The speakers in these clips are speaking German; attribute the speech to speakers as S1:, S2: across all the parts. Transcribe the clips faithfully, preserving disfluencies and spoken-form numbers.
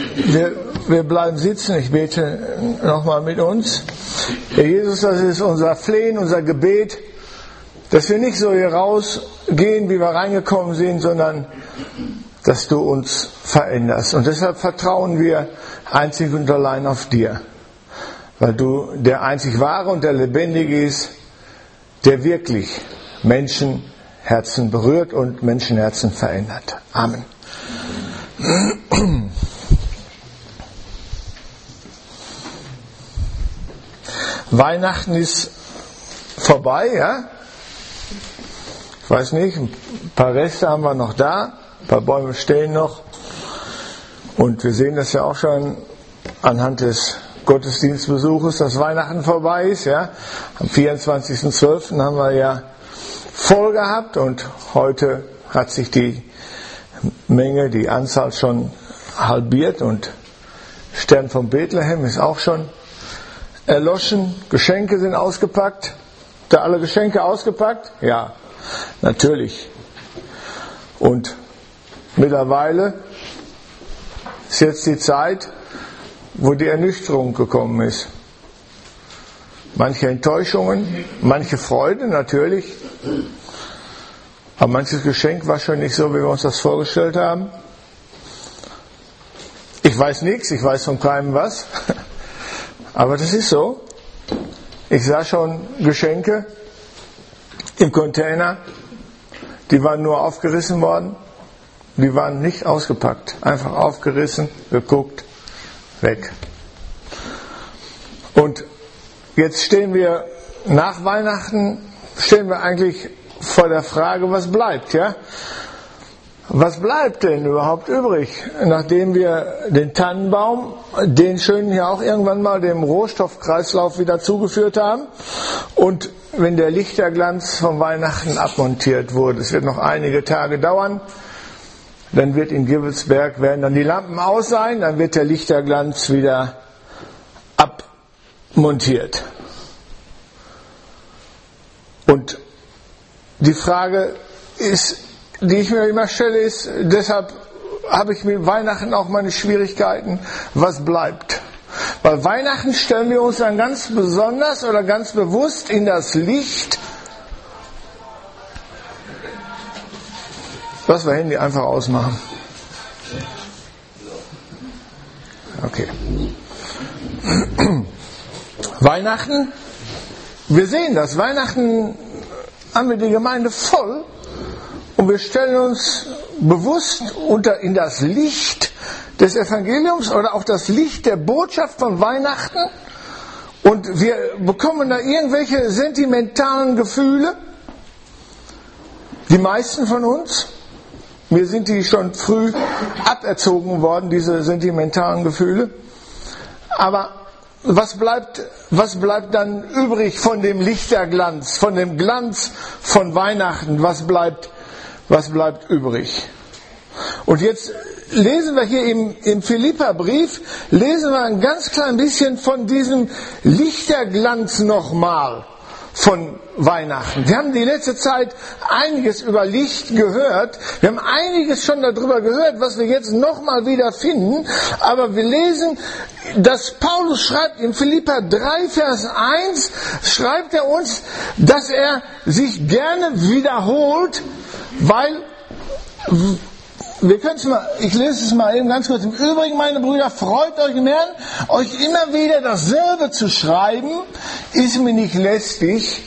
S1: Wir, wir bleiben sitzen. Ich bete nochmal mit uns. Herr Jesus, das ist unser Flehen, unser Gebet, dass wir nicht so hier rausgehen, wie wir reingekommen sind, sondern dass du uns veränderst. Und deshalb vertrauen wir einzig und allein auf dir, weil du der einzig wahre und der lebendige ist, der wirklich Menschenherzen berührt und Menschenherzen verändert. Amen. Weihnachten ist vorbei, ja? Ich weiß nicht, ein paar Reste haben wir noch da, ein paar Bäume stehen noch. Und wir sehen das ja auch schon anhand des Gottesdienstbesuches, dass Weihnachten vorbei ist, ja? Am vierundzwanzigsten zwölften haben wir ja voll gehabt und heute hat sich die Menge, die Anzahl schon halbiert und Stern von Bethlehem ist auch schon erloschen. Geschenke sind ausgepackt. Habt ihr alle Geschenke ausgepackt? Ja, natürlich. Und mittlerweile ist jetzt die Zeit, wo die Ernüchterung gekommen ist. Manche Enttäuschungen, manche Freude natürlich. Aber manches Geschenk war schon nicht so, wie wir uns das vorgestellt haben. Ich weiß nichts, ich weiß von keinem was. Aber das ist so. Ich sah schon Geschenke im Container, die waren nur aufgerissen worden. Die waren nicht ausgepackt. Einfach aufgerissen, geguckt, weg. Und jetzt stehen wir nach Weihnachten, stehen wir eigentlich vor der Frage, was bleibt, ja? Was bleibt denn überhaupt übrig, nachdem wir den Tannenbaum, den schönen hier auch irgendwann mal dem Rohstoffkreislauf wieder zugeführt haben und wenn der Lichterglanz von Weihnachten abmontiert wurde, es wird noch einige Tage dauern, dann wird in Givelsberg, werden dann die Lampen aus sein, dann wird der Lichterglanz wieder abmontiert. Und die Frage ist, die ich mir immer stelle, ist, deshalb habe ich mit Weihnachten auch meine Schwierigkeiten, was bleibt. Weil Weihnachten stellen wir uns dann ganz besonders oder ganz bewusst in das Licht. Lass wir Handy einfach ausmachen. Okay. Weihnachten, wir sehen das, Weihnachten haben wir die Gemeinde voll. Und wir stellen uns bewusst unter, in das Licht des Evangeliums oder auch das Licht der Botschaft von Weihnachten. Und wir bekommen da irgendwelche sentimentalen Gefühle. Die meisten von uns. Mir sind die schon früh aberzogen worden, diese sentimentalen Gefühle. Aber was bleibt, was bleibt dann übrig von dem Lichterglanz, von dem Glanz von Weihnachten? Was bleibt Was bleibt übrig? Und jetzt lesen wir hier im, im Philipperbrief, lesen wir ein ganz klein bisschen von diesem Lichterglanz nochmal von Weihnachten. Wir haben die letzte Zeit einiges über Licht gehört. Wir haben einiges schon darüber gehört, was wir jetzt nochmal wieder finden. Aber wir lesen, dass Paulus schreibt in Philipper drei, Vers eins, schreibt er uns, dass er sich gerne wiederholt, weil, wir können es mal, ich lese es mal eben ganz kurz. Im Übrigen, meine Brüder, freut euch im Herrn, euch immer wieder dasselbe zu schreiben, ist mir nicht lästig,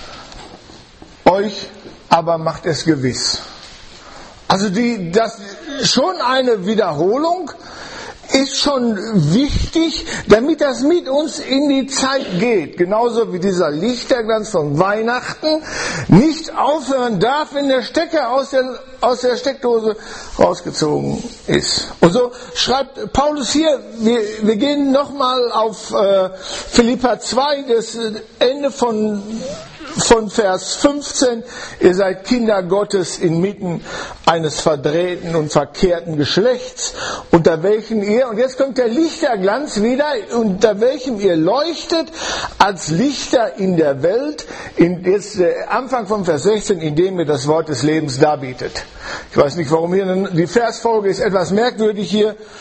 S1: euch aber macht es gewiss. Also die, das schon eine Wiederholung ist schon wichtig, damit das mit uns in die Zeit geht. Genauso wie dieser Lichterglanz von Weihnachten nicht aufhören darf, wenn der Stecker aus der, aus der Steckdose rausgezogen ist. Und so schreibt Paulus hier, wir, wir gehen nochmal auf äh, Philipper zwei, das Ende von von Vers fünfzehn, ihr seid Kinder Gottes inmitten eines verdrehten und verkehrten Geschlechts, unter welchem ihr, und jetzt kommt der Lichterglanz wieder, unter welchem ihr leuchtet als Lichter in der Welt, in, jetzt der Anfang von Vers sechzehn, indem ihr das Wort des Lebens darbietet. Ich weiß nicht, warum hier, die Versfolge ist etwas merkwürdig hier,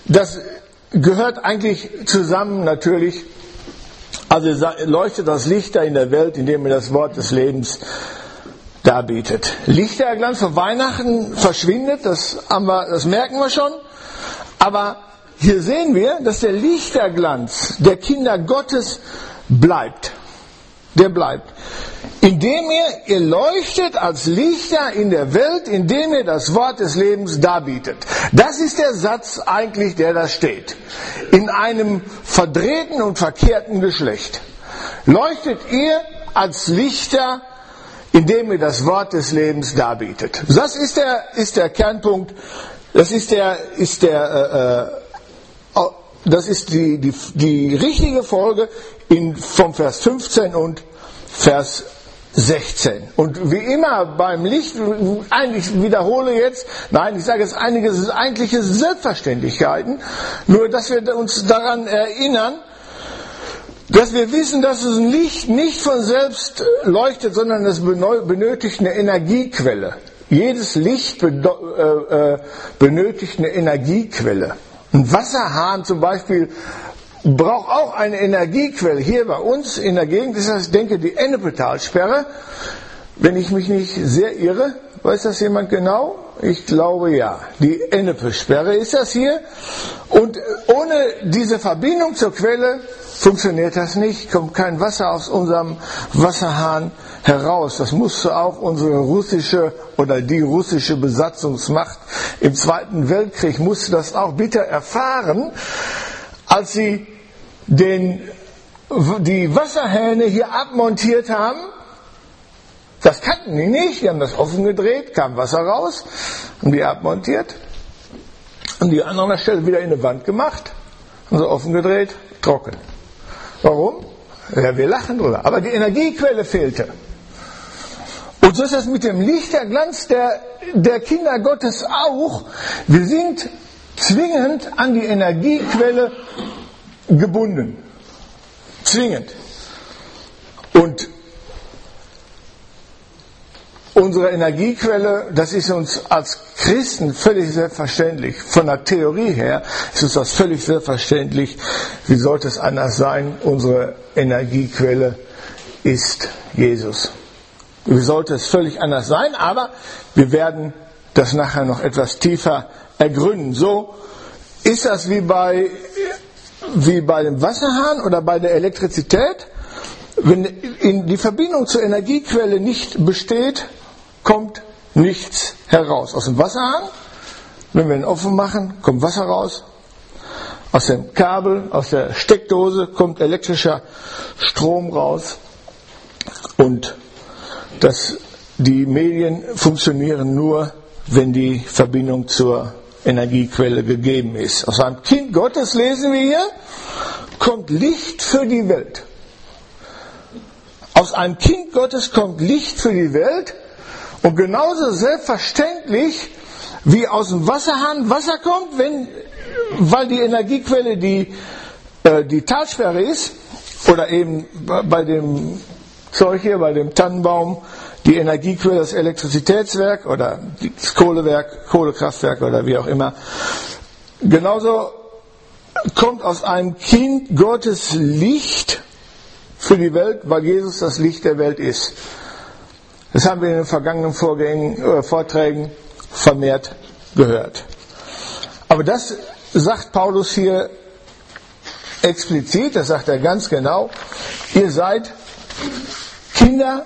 S1: das gehört eigentlich zusammen natürlich. Also leuchtet das Licht da in der Welt, indem ihr das Wort des Lebens darbietet. Lichterglanz von Weihnachten verschwindet, das, haben wir, das merken wir schon. Aber hier sehen wir, dass der Lichterglanz der Kinder Gottes bleibt. Der bleibt. Indem ihr, ihr leuchtet als Lichter in der Welt, indem ihr das Wort des Lebens darbietet. Das ist der Satz eigentlich, der da steht. In einem verdrehten und verkehrten Geschlecht. Leuchtet ihr als Lichter, indem ihr das Wort des Lebens darbietet. Das ist der, ist der Kernpunkt, das ist der, ist der, äh, das ist die, die, die richtige Folge in, vom Vers fünfzehn und Vers sechzehn. Und wie immer beim Licht, eigentlich wiederhole jetzt, nein, ich sage jetzt einige eigentliche Selbstverständlichkeiten, nur dass wir uns daran erinnern, dass wir wissen, dass das Licht nicht von selbst leuchtet, sondern es benötigt eine Energiequelle. Jedes Licht benötigt eine Energiequelle. Ein Wasserhahn zum Beispiel braucht auch eine Energiequelle. Hier bei uns in der Gegend ist das, ich denke, die Ennepetalsperre. Wenn ich mich nicht sehr irre, weiß das jemand genau? Ich glaube ja. Die Ennepe-Sperre ist das hier. Und ohne diese Verbindung zur Quelle funktioniert das nicht, kommt kein Wasser aus unserem Wasserhahn heraus. Das musste auch unsere russische oder die russische Besatzungsmacht im Zweiten Weltkrieg musste das auch bitter erfahren, als sie den, die Wasserhähne hier abmontiert haben. Das kannten die nicht, die haben das offen gedreht, kam Wasser raus, haben die abmontiert und die an anderer Stelle wieder in eine Wand gemacht, haben sie offen gedreht, trocken. Warum? Ja, wir lachen drüber. Aber die Energiequelle fehlte. Und so ist das mit dem Lichterglanz der, der Kinder Gottes auch. Wir sind zwingend an die Energiequelle gebunden. Zwingend. Und unsere Energiequelle, das ist uns als Christen völlig selbstverständlich. Von der Theorie her ist uns das völlig selbstverständlich. Wie sollte es anders sein? Unsere Energiequelle ist Jesus. Wie sollte es völlig anders sein? Aber wir werden das nachher noch etwas tiefer ergründen. So ist das wie bei, wie bei dem Wasserhahn oder bei der Elektrizität. Wenn die Verbindung zur Energiequelle nicht besteht, kommt nichts heraus. Aus dem Wasserhahn, wenn wir ihn offen machen, kommt Wasser raus. Aus dem Kabel, aus der Steckdose kommt elektrischer Strom raus. Und das, die Medien funktionieren nur, wenn die Verbindung zur Energiequelle gegeben ist. Aus einem Kind Gottes, lesen wir hier, kommt Licht für die Welt. Aus einem Kind Gottes kommt Licht für die Welt. Und genauso selbstverständlich, wie aus dem Wasserhahn Wasser kommt, wenn, weil die Energiequelle die, äh, die Talsperre ist, oder eben bei dem Zeug hier, bei dem Tannenbaum, die Energiequelle, das Elektrizitätswerk oder das Kohlewerk, Kohlekraftwerk oder wie auch immer. Genauso kommt aus einem Kind Gottes Licht für die Welt, weil Jesus das Licht der Welt ist. Das haben wir in den vergangenen Vorgängen, äh, Vorträgen vermehrt gehört. Aber das sagt Paulus hier explizit, das sagt er ganz genau. Ihr seid Kinder,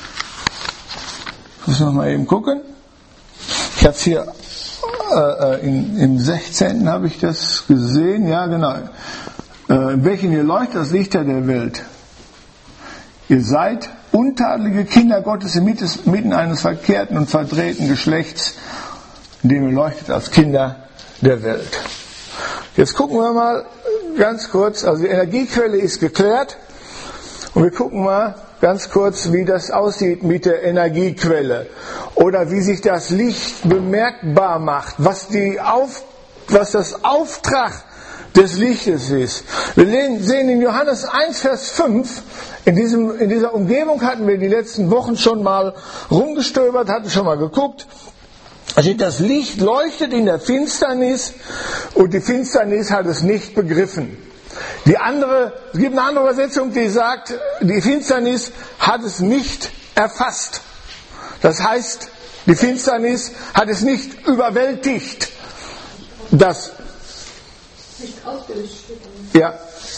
S1: ich muss noch mal eben gucken. Ich habe es hier äh, in, im sechzehnten habe ich das gesehen, ja genau. Äh, in welchen ihr leuchtet das Lichter der Welt. Ihr seid untadelige Kinder Gottes inmitten eines verkehrten und verdrehten Geschlechts, in dem ihr leuchtet als Kinder der Welt. Jetzt gucken wir mal ganz kurz, also die Energiequelle ist geklärt und wir gucken mal ganz kurz, wie das aussieht mit der Energiequelle oder wie sich das Licht bemerkbar macht, was, die Auf, was das Auftrag des Lichtes ist. Wir sehen in Johannes eins, Vers fünf, in, diesem, in dieser Umgebung hatten wir die letzten Wochen schon mal rumgestöbert, hatten schon mal geguckt. Also das Licht leuchtet in der Finsternis und die Finsternis hat es nicht begriffen. Die andere, es gibt eine andere Übersetzung, die sagt, die Finsternis hat es nicht erfasst. Das heißt, die Finsternis hat es nicht überwältigt. Das
S2: nicht ausgelöscht.
S1: Ja,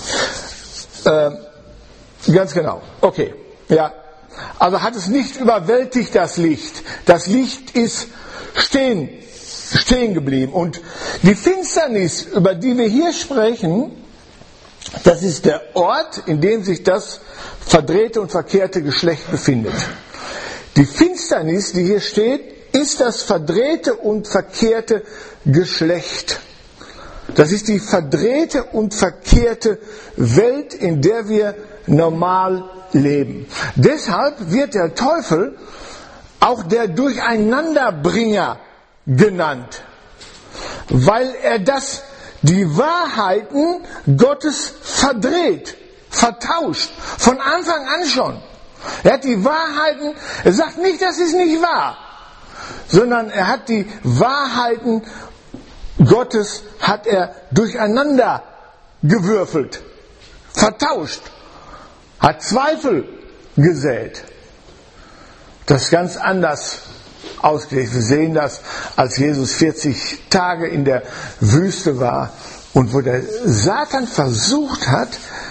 S1: äh, ganz genau. Okay, ja. Also hat es nicht überwältigt, das Licht. Das Licht ist stehen, stehen geblieben. Und die Finsternis, über die wir hier sprechen, das ist der Ort, in dem sich das verdrehte und verkehrte Geschlecht befindet. Die Finsternis, die hier steht, ist das verdrehte und verkehrte Geschlecht. Das ist die verdrehte und verkehrte Welt, in der wir normal leben. Deshalb wird der Teufel auch der Durcheinanderbringer genannt, weil er das, die Wahrheiten Gottes verdreht, vertauscht, von Anfang an schon. Er hat die Wahrheiten, er sagt nicht, das ist nicht wahr, sondern er hat die Wahrheiten Gottes hat er durcheinander gewürfelt, vertauscht, hat Zweifel gesät. Das ist ganz anders ausgelegt. Wir sehen das, als Jesus vierzig Tage in der Wüste war und wo der Satan versucht hat,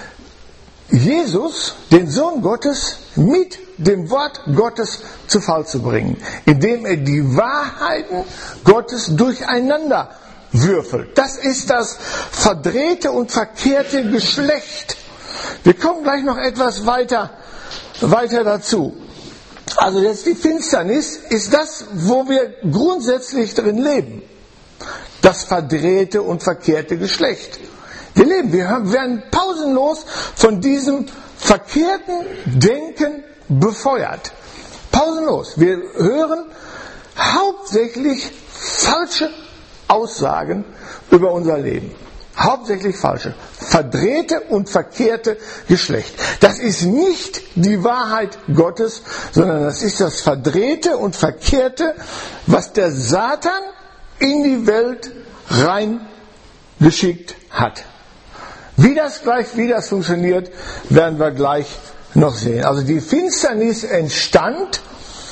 S1: Jesus, den Sohn Gottes, mit dem Wort Gottes zu Fall zu bringen, indem er die Wahrheiten Gottes durcheinander würfelt. Das ist das verdrehte und verkehrte Geschlecht. Wir kommen gleich noch etwas weiter, weiter dazu. Also jetzt die Finsternis ist das, wo wir grundsätzlich drin leben. Das verdrehte und verkehrte Geschlecht. Wir leben, wir werden pausenlos von diesem verkehrten Denken befeuert. Pausenlos. Wir hören hauptsächlich falsche Aussagen über unser Leben. Hauptsächlich falsche. Verdrehte und verkehrte Geschlecht. Das ist nicht die Wahrheit Gottes, sondern das ist das Verdrehte und Verkehrte, was der Satan in die Welt reingeschickt hat. Wie das gleich, wie das funktioniert, werden wir gleich noch sehen. Also die Finsternis entstand,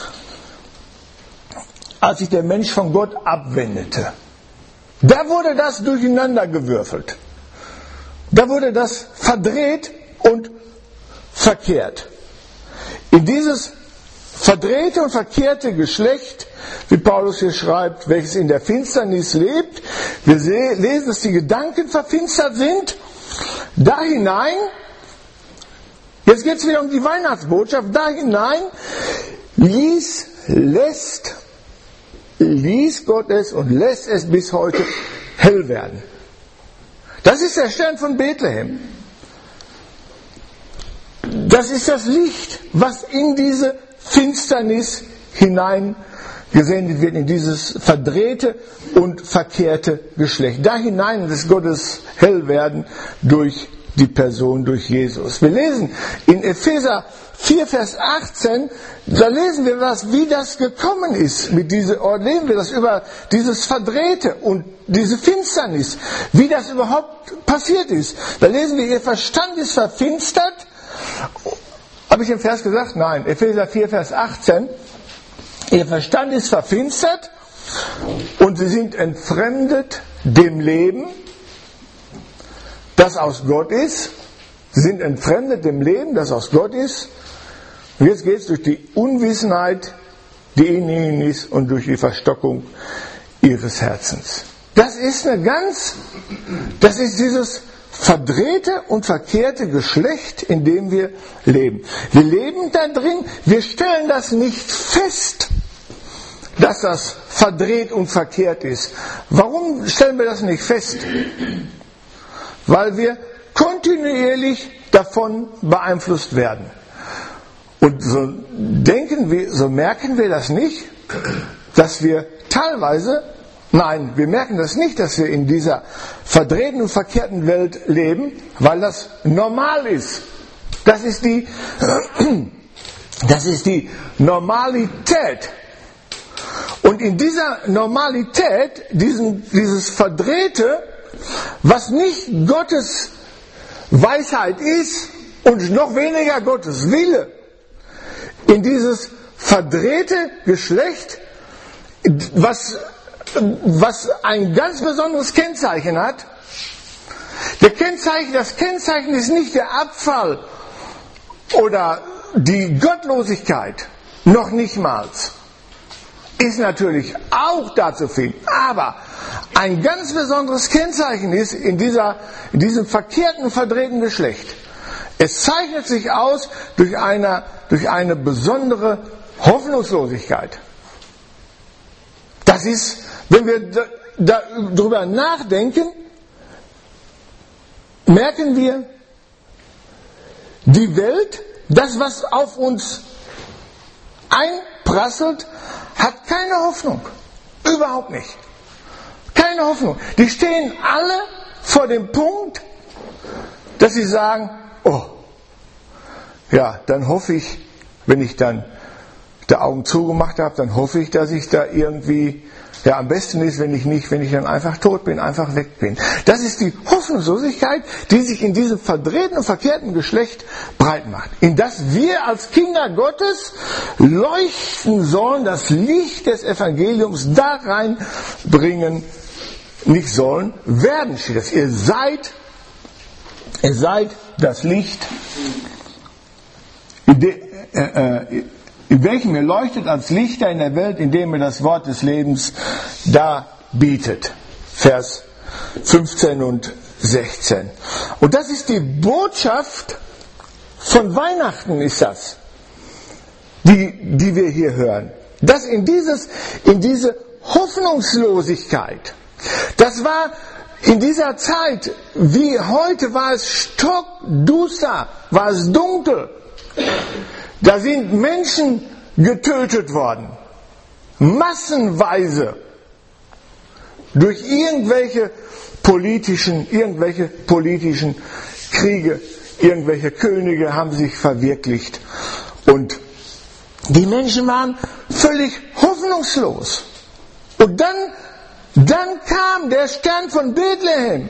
S1: als sich der Mensch von Gott abwendete. Da wurde das durcheinandergewürfelt. Da wurde das verdreht und verkehrt. In dieses verdrehte und verkehrte Geschlecht, wie Paulus hier schreibt, welches in der Finsternis lebt, wir lesen, dass die Gedanken verfinstert sind, da hinein, jetzt geht es wieder um die Weihnachtsbotschaft, da hinein ließ, lässt, ließ Gott es und lässt es bis heute hell werden. Das ist der Stern von Bethlehem. Das ist das Licht, was in diese Finsternis hineingesendet wird, in dieses verdrehte und verkehrte Geschlecht. Da hinein lässt Gottes hell werden durch die Person, durch Jesus. Wir lesen in Epheser vier, Vers achtzehn, da lesen wir was, wie das gekommen ist. Mit dieser, oder lesen wir das über dieses Verdrehte und diese Finsternis, wie das überhaupt passiert ist. Da lesen wir, ihr Verstand ist verfinstert. Habe ich im Vers gesagt? Nein, Epheser vier, Vers achtzehn. Ihr Verstand ist verfinstert und sie sind entfremdet dem Leben, das aus Gott ist. Sie sind entfremdet dem Leben, das aus Gott ist. Und jetzt geht es durch die Unwissenheit, die in ihnen ist, und durch die Verstockung ihres Herzens. Das ist eine ganz, das ist dieses verdrehte und verkehrte Geschlecht, in dem wir leben. Wir leben da drin, wir stellen das nicht fest, dass das verdreht und verkehrt ist. Warum stellen wir das nicht fest? Weil wir kontinuierlich davon beeinflusst werden. Und so denken wir, so merken wir das nicht, dass wir teilweise, nein, wir merken das nicht, dass wir in dieser verdrehten und verkehrten Welt leben, weil das normal ist. Das ist die, das ist die Normalität. Und in dieser Normalität, diesen, dieses Verdrehte, was nicht Gottes Weisheit ist und noch weniger Gottes Wille, in dieses verdrehte Geschlecht, was, was ein ganz besonderes Kennzeichen hat. Der Kennzeichen, das Kennzeichen ist nicht der Abfall oder die Gottlosigkeit, noch nicht mal. Ist natürlich auch da zu finden, aber ein ganz besonderes Kennzeichen ist in, dieser, in diesem verkehrten, verdrehten Geschlecht. Es zeichnet sich aus durch eine, durch eine besondere Hoffnungslosigkeit. Das ist, wenn wir da, da, darüber nachdenken, merken wir, die Welt, das, was auf uns einprasselt, hat keine Hoffnung. Überhaupt nicht. Keine Hoffnung. Die stehen alle vor dem Punkt, dass sie sagen, oh, ja, dann hoffe ich, wenn ich dann die Augen zugemacht habe, dann hoffe ich, dass ich da irgendwie, ja, am besten ist, wenn ich nicht, wenn ich dann einfach tot bin, einfach weg bin. Das ist die Hoffnungslosigkeit, die sich in diesem verdrehten und verkehrten Geschlecht breit macht. In das wir als Kinder Gottes leuchten sollen, das Licht des Evangeliums da reinbringen, nicht sollen, werden steht es. Ihr seid, ihr seid das Licht, in, de, äh, äh, in welchem ihr leuchtet als Lichter in der Welt, indem ihr das Wort des Lebens darbietet. Vers fünfzehn und sechzehn. Und das ist die Botschaft von Weihnachten, ist das, die, die wir hier hören. Das in, dieses, in diese Hoffnungslosigkeit. Das war in dieser Zeit, wie heute, war es stockduster, war es dunkel. Da sind Menschen getötet worden, massenweise, durch irgendwelche politischen, irgendwelche politischen Kriege, irgendwelche Könige haben sich verwirklicht. Und die Menschen waren völlig hoffnungslos. Und dann, dann kam der Stern von Bethlehem,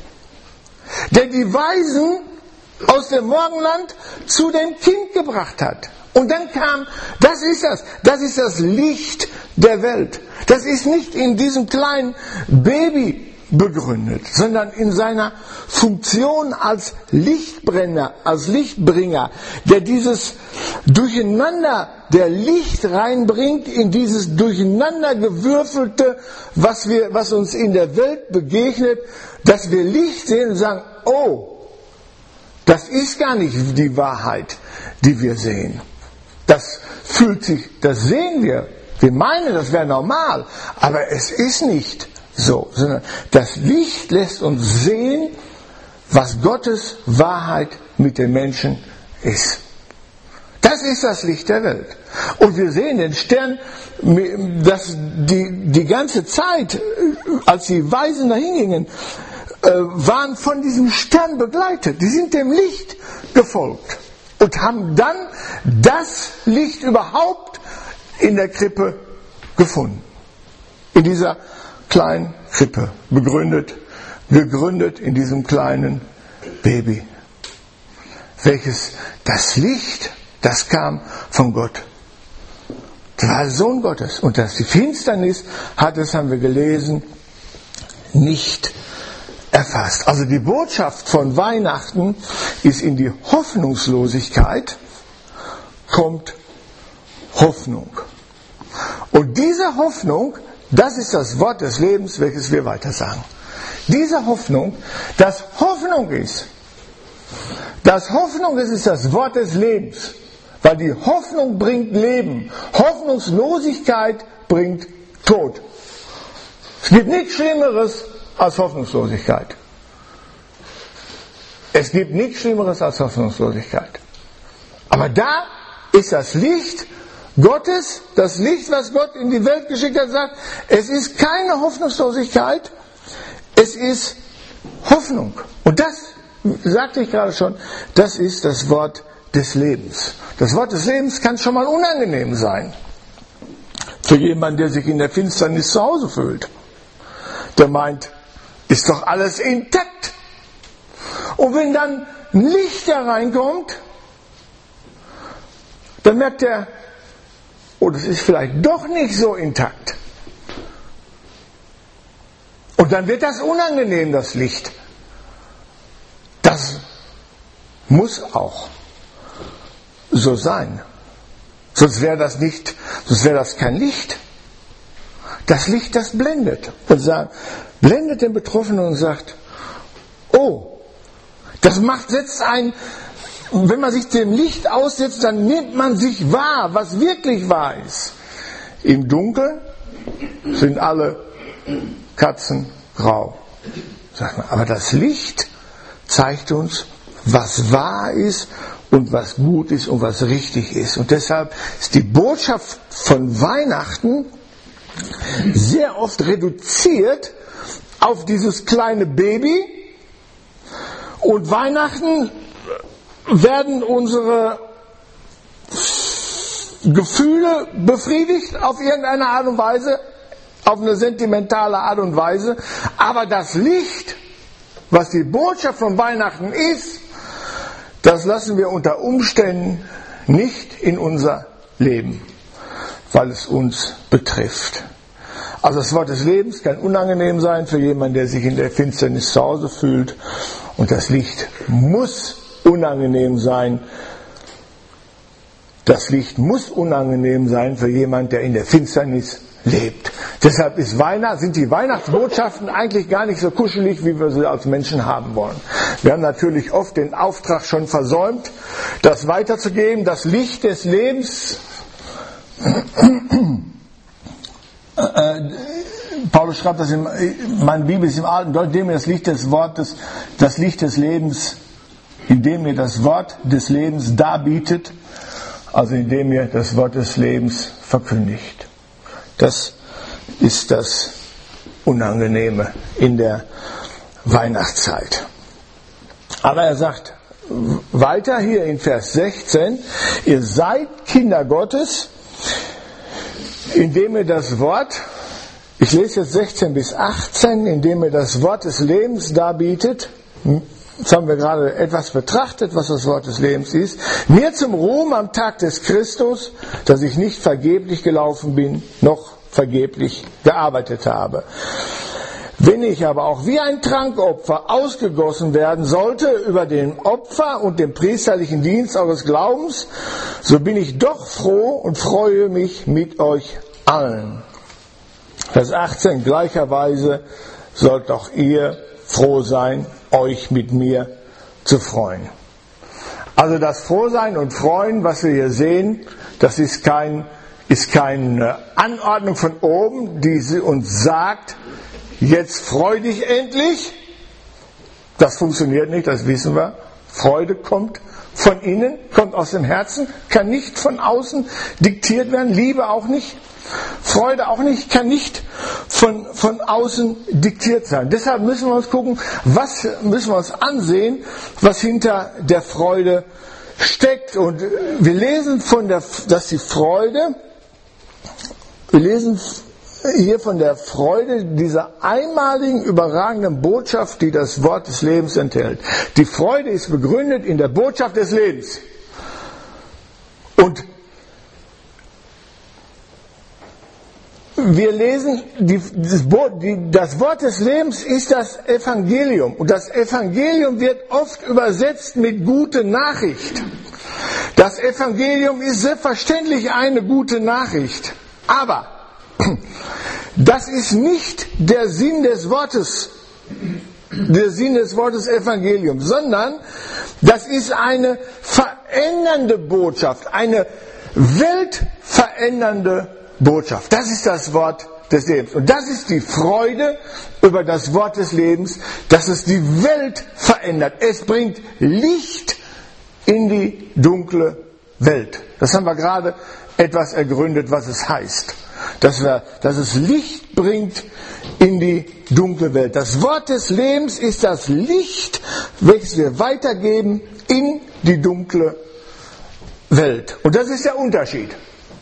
S1: der die Weisen aus dem Morgenland zu dem Kind gebracht hat. Und dann kam, das ist das, das ist das Licht der Welt. Das ist nicht in diesem kleinen Baby begründet, sondern in seiner Funktion als Lichtbrenner, als Lichtbringer, der dieses Durcheinander, der Licht reinbringt in dieses durcheinandergewürfelte, was wir, was uns in der Welt begegnet, dass wir Licht sehen und sagen, oh, das ist gar nicht die Wahrheit, die wir sehen. Das fühlt sich, das sehen wir. Wir meinen, das wäre normal, aber es ist nicht so, sondern das Licht lässt uns sehen, was Gottes Wahrheit mit den Menschen ist. Das ist das Licht der Welt. Und wir sehen den Stern, dass die, die ganze Zeit, als die Weisen dahin gingen, waren von diesem Stern begleitet. Die sind dem Licht gefolgt und haben dann das Licht überhaupt in der Krippe gefunden. In dieser kleinen Krippe, begründet, gegründet in diesem kleinen Baby. Welches das Licht, das kam von Gott. Das war der Sohn Gottes. Und dass die Finsternis hat, das haben wir gelesen, nicht erfasst. Also die Botschaft von Weihnachten ist, in die Hoffnungslosigkeit kommt Hoffnung. Und diese Hoffnung, das ist das Wort des Lebens, welches wir weiter sagen. Diese Hoffnung, dass Hoffnung ist, dass Hoffnung ist, ist das Wort des Lebens. Weil die Hoffnung bringt Leben. Hoffnungslosigkeit bringt Tod. Es gibt nichts Schlimmeres als Hoffnungslosigkeit. Es gibt nichts Schlimmeres als Hoffnungslosigkeit. Aber da ist das Licht Gottes, das Licht, was Gott in die Welt geschickt hat, sagt, es ist keine Hoffnungslosigkeit, es ist Hoffnung. Und das, sagte ich gerade schon, das ist das Wort des Lebens. Das Wort des Lebens kann schon mal unangenehm sein. Für jemanden, der sich in der Finsternis zu Hause fühlt. Der meint, ist doch alles intakt. Und wenn dann Licht da reinkommt, dann merkt er, oh, das ist vielleicht doch nicht so intakt. Und dann wird das unangenehm, das Licht. Das muss auch so sein. Sonst wäre das nicht, sonst wäre das kein Licht. Das Licht, das blendet. Und sagt, blendet den Betroffenen und sagt, oh, das macht, setzt ein, wenn man sich dem Licht aussetzt, dann nimmt man sich wahr, was wirklich wahr ist. Im Dunkeln sind alle Katzen grau. Sagt man, aber das Licht zeigt uns, was wahr ist und was gut ist und was richtig ist. Und deshalb ist die Botschaft von Weihnachten sehr oft reduziert auf dieses kleine Baby. Und Weihnachten werden unsere Gefühle befriedigt auf irgendeine Art und Weise, auf eine sentimentale Art und Weise. Aber das Licht, was die Botschaft von Weihnachten ist, das lassen wir unter Umständen nicht in unser Leben, weil es uns betrifft. Also das Wort des Lebens kann unangenehm sein für jemanden, der sich in der Finsternis zu Hause fühlt. Und das Licht muss unangenehm sein. Das Licht muss unangenehm sein für jemanden, der in der Finsternis lebt. Deshalb ist Weihnacht, sind die Weihnachtsbotschaften eigentlich gar nicht so kuschelig, wie wir sie als Menschen haben wollen. Wir haben natürlich oft den Auftrag schon versäumt, das weiterzugeben, das Licht des Lebens. Paulus schreibt das in meine Bibel ist im Alten Deutsch, indem ihr das Licht des Wortes, das Licht des Lebens, indem ihr das Wort des Lebens darbietet, also indem ihr das Wort des Lebens verkündigt. Das ist das Unangenehme in der Weihnachtszeit. Aber er sagt weiter hier in Vers sechzehn, ihr seid Kinder Gottes, indem ihr das Wort, ich lese jetzt sechzehn bis achtzehn, indem ihr das Wort des Lebens darbietet. Jetzt haben wir gerade etwas betrachtet, was das Wort des Lebens ist. Mir zum Ruhm am Tag des Christus, dass ich nicht vergeblich gelaufen bin, noch vergeblich gearbeitet habe. Wenn ich aber auch wie ein Trankopfer ausgegossen werden sollte über den Opfer und den priesterlichen Dienst eures Glaubens, so bin ich doch froh und freue mich mit euch allen. Vers achtzehn, gleicherweise sollt auch ihr froh sein, euch mit mir zu freuen. Also das Frohsein und Freuen, was wir hier sehen, das ist kein, ist keine Anordnung von oben, die uns sagt, jetzt freu dich endlich. Das funktioniert nicht, das wissen wir. Freude kommt von innen, kommt aus dem Herzen, kann nicht von außen diktiert werden, Liebe auch nicht. Freude auch nicht, kann nicht von, von außen diktiert sein. Deshalb müssen wir uns gucken, was müssen wir uns ansehen, was hinter der Freude steckt. Und wir lesen von der, dass die Freude, wir lesen hier von der Freude dieser einmaligen, überragenden Botschaft, die das Wort des Lebens enthält. Die Freude ist begründet in der Botschaft des Lebens. Und wir lesen, die, das, die, das Wort des Lebens ist das Evangelium. Und das Evangelium wird oft übersetzt mit gute Nachricht. Das Evangelium ist selbstverständlich eine gute Nachricht. Aber das ist nicht der Sinn des Wortes, der Sinn des Wortes Evangelium, sondern das ist eine verändernde Botschaft, eine weltverändernde Botschaft. Das ist das Wort des Lebens. Und das ist die Freude über das Wort des Lebens, dass es die Welt verändert. Es bringt Licht in die dunkle Welt. Das haben wir gerade etwas ergründet, was es heißt. Dass, wir, dass es Licht bringt in die dunkle Welt. Das Wort des Lebens ist das Licht, welches wir weitergeben in die dunkle Welt. Und das ist der Unterschied.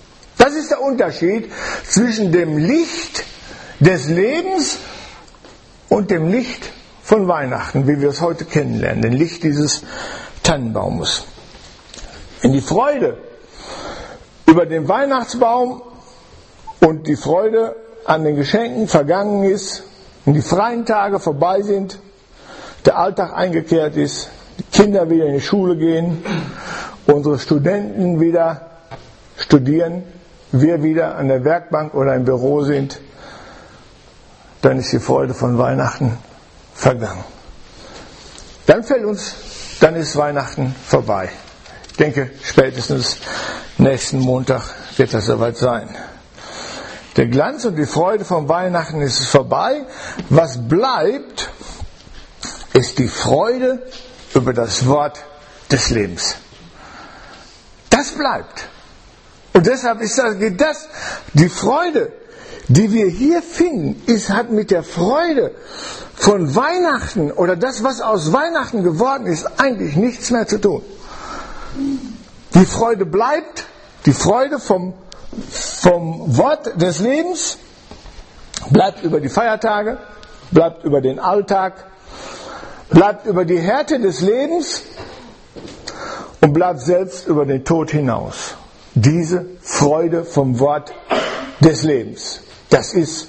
S1: Das ist der Unterschied zwischen dem Licht des Lebens und dem Licht von Weihnachten, wie wir es heute kennenlernen, dem Licht dieses Tannenbaumes. Wenn die Freude über den Weihnachtsbaum und die Freude an den Geschenken vergangen ist und die freien Tage vorbei sind, der Alltag eingekehrt ist, die Kinder wieder in die Schule gehen, unsere Studenten wieder studieren, wir wieder an der Werkbank oder im Büro sind, dann ist die Freude von Weihnachten vergangen. Dann fällt uns, dann ist Weihnachten vorbei. Ich denke, spätestens nächsten Montag wird das soweit sein. Der Glanz und die Freude von Weihnachten ist vorbei. Was bleibt, ist die Freude über das Wort des Lebens. Das bleibt. Und deshalb ist das, das die Freude, die wir hier finden, ist, hat mit der Freude von Weihnachten oder das, was aus Weihnachten geworden ist, eigentlich nichts mehr zu tun. Die Freude bleibt, die Freude vom, vom Wort des Lebens bleibt über die Feiertage, bleibt über den Alltag, bleibt über die Härte des Lebens und bleibt selbst über den Tod hinaus. Diese Freude vom Wort des Lebens. Das ist,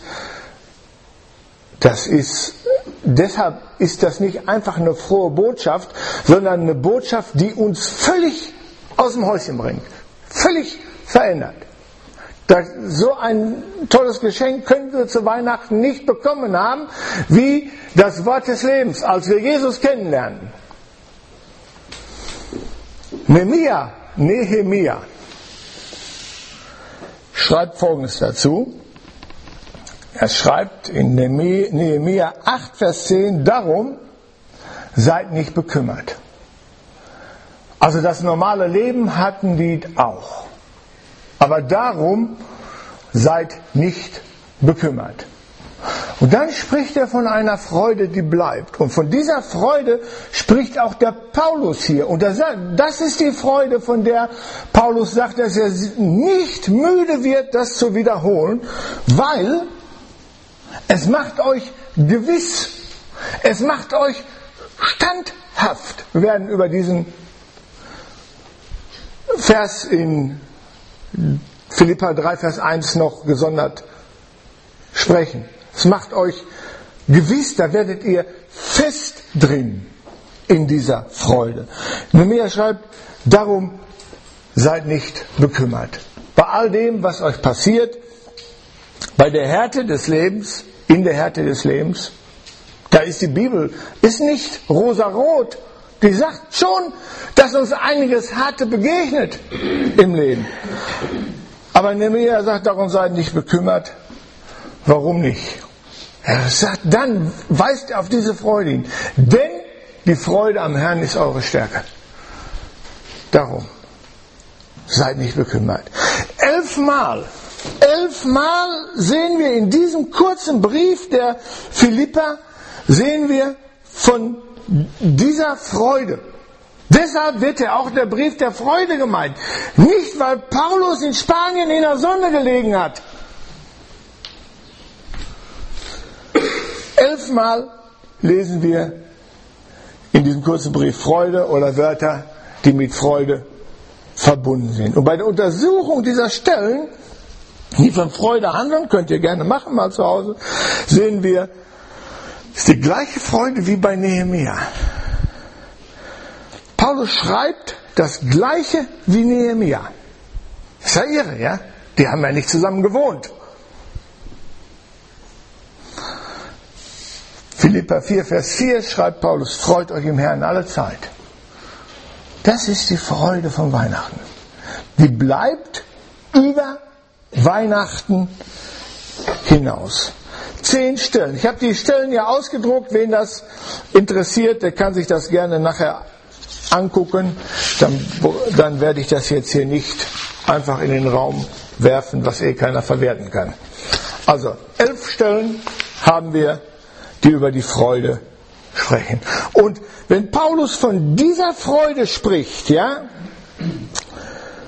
S1: das ist, deshalb ist das nicht einfach eine frohe Botschaft, sondern eine Botschaft, die uns völlig aus dem Häuschen bringt. Völlig verändert. Das, so ein tolles Geschenk können wir zu Weihnachten nicht bekommen haben, wie das Wort des Lebens, als wir Jesus kennenlernen. Nehemia, Nehemia schreibt Folgendes dazu. Er schreibt in Nehemia acht, Vers zehn, darum seid nicht bekümmert. Also das normale Leben hatten die auch. Aber darum seid nicht bekümmert. Und dann spricht er von einer Freude, die bleibt. Und von dieser Freude spricht auch der Paulus hier. Und er sagt, das ist die Freude, von der Paulus sagt, dass er nicht müde wird, das zu wiederholen, weil es macht euch gewiss, es macht euch standhaft. Wir werden über diesen Vers in Philipper drei, Vers eins noch gesondert sprechen. Es macht euch gewiss, da werdet ihr fest drin in dieser Freude. Nehemia schreibt, darum seid nicht bekümmert. Bei all dem, was euch passiert, bei der Härte des Lebens, in der Härte des Lebens, da ist die Bibel, ist nicht rosarot. Die sagt schon, dass uns einiges Harte begegnet im Leben. Aber Nehemia sagt, darum seid nicht bekümmert. Warum nicht? Er sagt, dann weist er auf diese Freude hin. Denn die Freude am Herrn ist eure Stärke. Darum seid nicht bekümmert. Elfmal, elfmal sehen wir in diesem kurzen Brief der Philipper, sehen wir von dieser Freude. Deshalb wird ja auch der Brief der Freude gemeint. Nicht, weil Paulus in Spanien in der Sonne gelegen hat. Elfmal lesen wir in diesem kurzen Brief Freude oder Wörter, die mit Freude verbunden sind. Und bei der Untersuchung dieser Stellen, die von Freude handeln, könnt ihr gerne machen mal zu Hause, sehen wir, es ist die gleiche Freude wie bei Nehemia. Paulus schreibt das Gleiche wie Nehemia. Das ist ja irre, ja? Die haben ja nicht zusammen gewohnt. Philipper vier, Vers vier schreibt Paulus, freut euch im Herrn alle Zeit. Das ist die Freude von Weihnachten. Die bleibt über Weihnachten hinaus. Zehn Stellen. Ich habe die Stellen ja ausgedruckt. Wen das interessiert, der kann sich das gerne nachher angucken. Dann, dann werde ich das jetzt hier nicht einfach in den Raum werfen, was eh keiner verwerten kann. Also, elf Stellen haben wir, die über die Freude sprechen. Und wenn Paulus von dieser Freude spricht, ja,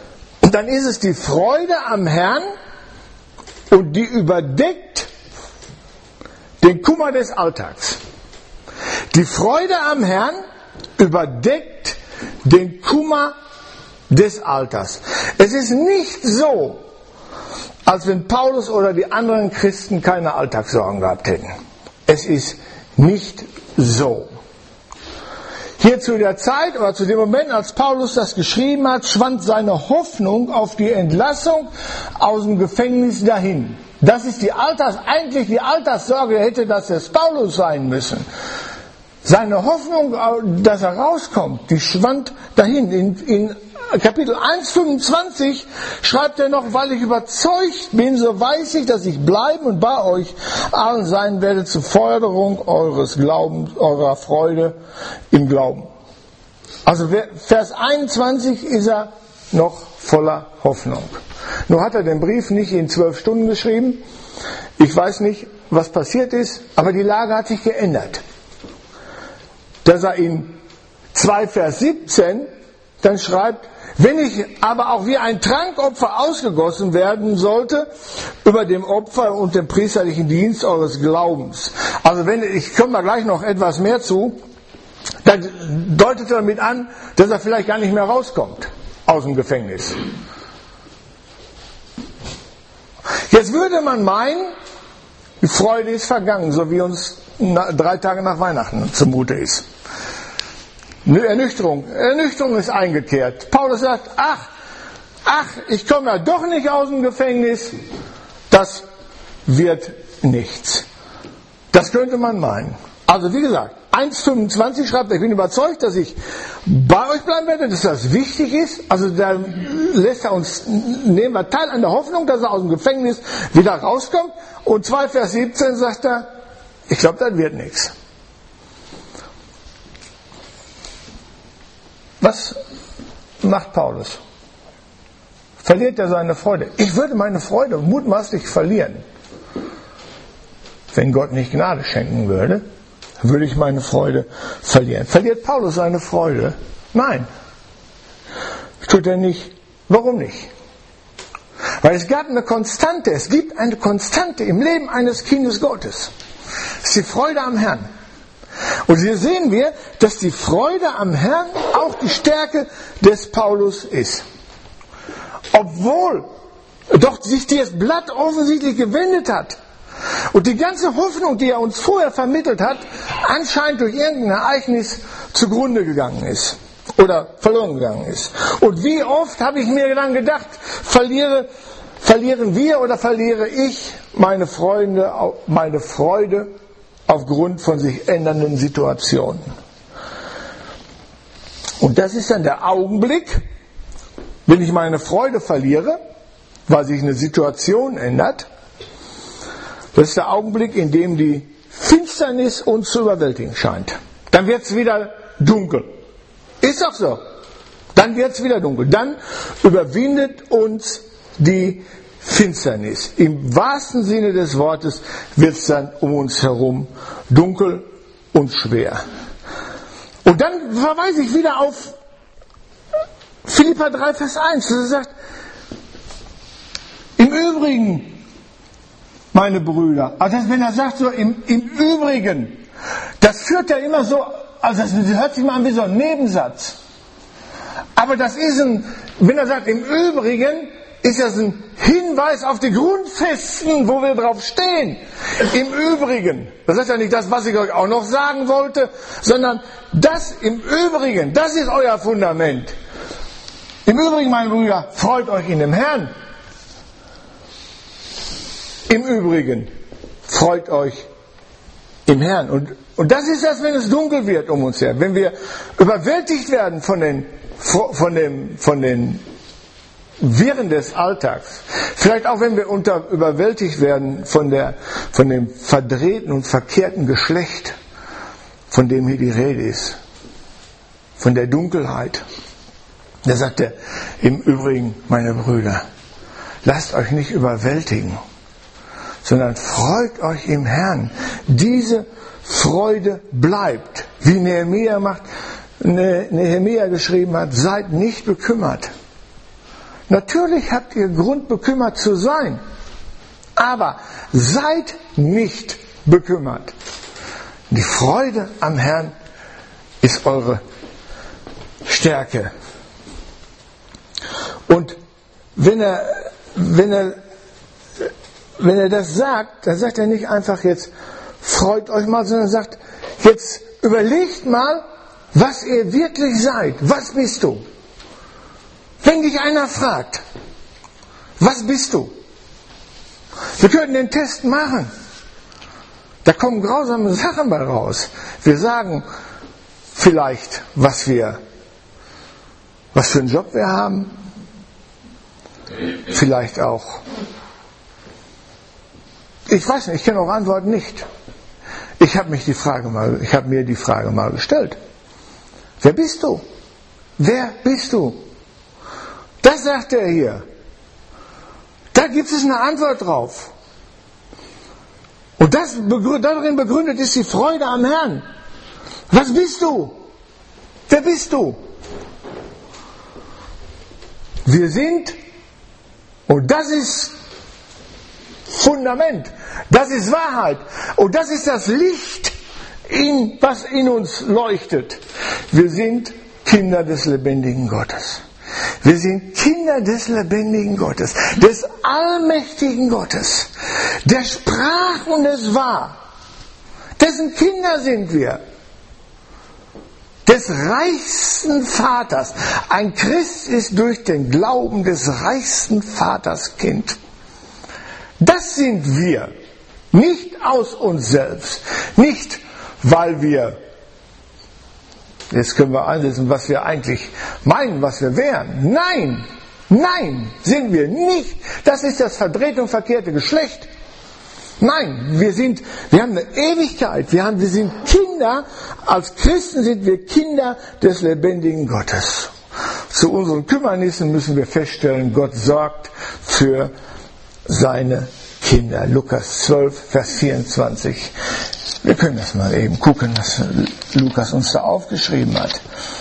S1: Und dann ist es die Freude am Herrn und die überdeckt den Kummer des Alltags. Die Freude am Herrn überdeckt den Kummer des Alltags. Es ist nicht so, als wenn Paulus oder die anderen Christen keine Alltagssorgen gehabt hätten. Es ist nicht so. Hier zu der Zeit oder zu dem Moment, als Paulus das geschrieben hat, schwand seine Hoffnung auf die Entlassung aus dem Gefängnis dahin. Das ist die Alltags, eigentlich die Alltagssorge, hätte das jetzt Paulus sein müssen. Seine Hoffnung, dass er rauskommt, die schwand dahin. In, in Kapitel eins, fünfundzwanzig schreibt er noch, weil ich überzeugt bin, so weiß ich, dass ich bleiben und bei euch allen sein werde zur Förderung eures Glaubens, eurer Freude im Glauben. Also Vers einundzwanzig ist er noch voller Hoffnung. Nur hat er den Brief nicht in zwölf Stunden geschrieben. Ich weiß nicht, was passiert ist, aber die Lage hat sich geändert. Dass er in zwei Vers siebzehn dann schreibt, wenn ich aber auch wie ein Trankopfer ausgegossen werden sollte, über dem Opfer und dem priesterlichen Dienst eures Glaubens. Also wenn, ich komme da gleich noch etwas mehr zu, dann deutet er damit an, dass er vielleicht gar nicht mehr rauskommt aus dem Gefängnis. Jetzt würde man meinen, die Freude ist vergangen, so wie uns drei Tage nach Weihnachten zumute ist. Ernüchterung, Ernüchterung ist eingekehrt. Paulus sagt, ach, ach, ich komme ja doch nicht aus dem Gefängnis. Das wird nichts. Das könnte man meinen. Also wie gesagt, eins fünfundzwanzig schreibt, ich bin überzeugt, dass ich bei euch bleiben werde, dass das wichtig ist. Also da lässt er uns, nehmen wir teil an der Hoffnung, dass er aus dem Gefängnis wieder rauskommt. Und zwei Vers siebzehn sagt er, ich glaube, das wird nichts. Was macht Paulus? Verliert er seine Freude? Ich würde meine Freude mutmaßlich verlieren. Wenn Gott nicht Gnade schenken würde, würde ich meine Freude verlieren. Verliert Paulus seine Freude? Nein. Tut er nicht. Warum nicht? Weil es gab eine Konstante, es gibt eine Konstante im Leben eines Kindes Gottes. Das ist die Freude am Herrn. Und hier sehen wir, dass die Freude am Herrn auch die Stärke des Paulus ist. Obwohl doch sich das Blatt offensichtlich gewendet hat und die ganze Hoffnung, die er uns vorher vermittelt hat, anscheinend durch irgendein Ereignis zugrunde gegangen ist oder verloren gegangen ist. Und wie oft habe ich mir dann gedacht, verliere, verlieren wir oder verliere ich meine Freunde, meine Freude aufgrund von sich ändernden Situationen. Und das ist dann der Augenblick, wenn ich meine Freude verliere, weil sich eine Situation ändert. Das ist der Augenblick, in dem die Finsternis uns zu überwältigen scheint. Dann wird es wieder dunkel. Ist doch so. Dann wird es wieder dunkel. Dann überwindet uns die Finsternis. Im wahrsten Sinne des Wortes wird es dann um uns herum dunkel und schwer. Und dann verweise ich wieder auf Philipper drei, Vers eins. Das sagt, im Übrigen, meine Brüder, also wenn er sagt so im, im Übrigen, das führt ja immer so, also das hört sich mal an wie so ein Nebensatz. Aber das ist ein, wenn er sagt im Übrigen, ist das ein Hinweis auf die Grundfesten, wo wir drauf stehen. Im Übrigen. Das ist ja nicht das, was ich euch auch noch sagen wollte, sondern das im Übrigen, das ist euer Fundament. Im Übrigen, meine Brüder, freut euch in dem Herrn. Im Übrigen, freut euch im Herrn. Und, und das ist das, wenn es dunkel wird um uns her. Wenn wir überwältigt werden von den, von dem, von den Wirren des Alltags. Vielleicht auch, wenn wir unter, überwältigt werden von, der, von dem verdrehten und verkehrten Geschlecht, von dem hier die Rede ist. Von der Dunkelheit. Da sagt er, im Übrigen, meine Brüder, lasst euch nicht überwältigen, sondern freut euch im Herrn. Diese Freude bleibt. Wie Nehemia macht, Nehemia geschrieben hat, seid nicht bekümmert. Natürlich habt ihr Grund, bekümmert zu sein. Aber seid nicht bekümmert. Die Freude am Herrn ist eure Stärke. Und wenn er, wenn er, wenn er das sagt, dann sagt er nicht einfach jetzt, freut euch mal, sondern sagt, jetzt überlegt mal, was ihr wirklich seid. Was bist du? Wenn dich einer fragt, was bist du? Wir könnten den Test machen. Da kommen grausame Sachen bei raus. Wir sagen vielleicht, was wir, was für einen Job wir haben. Vielleicht auch. Ich weiß nicht, ich kenne auch Antworten nicht. Ich habe mich die Frage mal, ich habe mir die Frage mal gestellt. Wer bist du? Wer bist du? Das sagt er hier. Da gibt es eine Antwort drauf. Und das darin begründet ist die Freude am Herrn. Was bist du? Wer bist du? Wir sind, und das ist Fundament, das ist Wahrheit, und das ist das Licht, in, was in uns leuchtet. Wir sind Kinder des lebendigen Gottes. Wir sind Kinder des lebendigen Gottes, des allmächtigen Gottes, der sprach und es war. Dessen Kinder sind wir. Des reichsten Vaters. Ein Christ ist durch den Glauben des reichsten Vaters Kind. Das sind wir. Nicht aus uns selbst. Nicht, weil wir, jetzt können wir einsetzen, was wir eigentlich meinen, was wir wären. Nein, nein, sind wir nicht. Das ist das verdrehte und verkehrte Geschlecht. Nein, wir sind, wir haben eine Ewigkeit. Wir haben, wir sind Kinder. Als Christen sind wir Kinder des lebendigen Gottes. Zu unseren Kümmernissen müssen wir feststellen, Gott sorgt für seine Kinder. Lukas zwölf, Vers vierundzwanzig. Wir können das mal eben gucken, was Lukas uns da aufgeschrieben hat.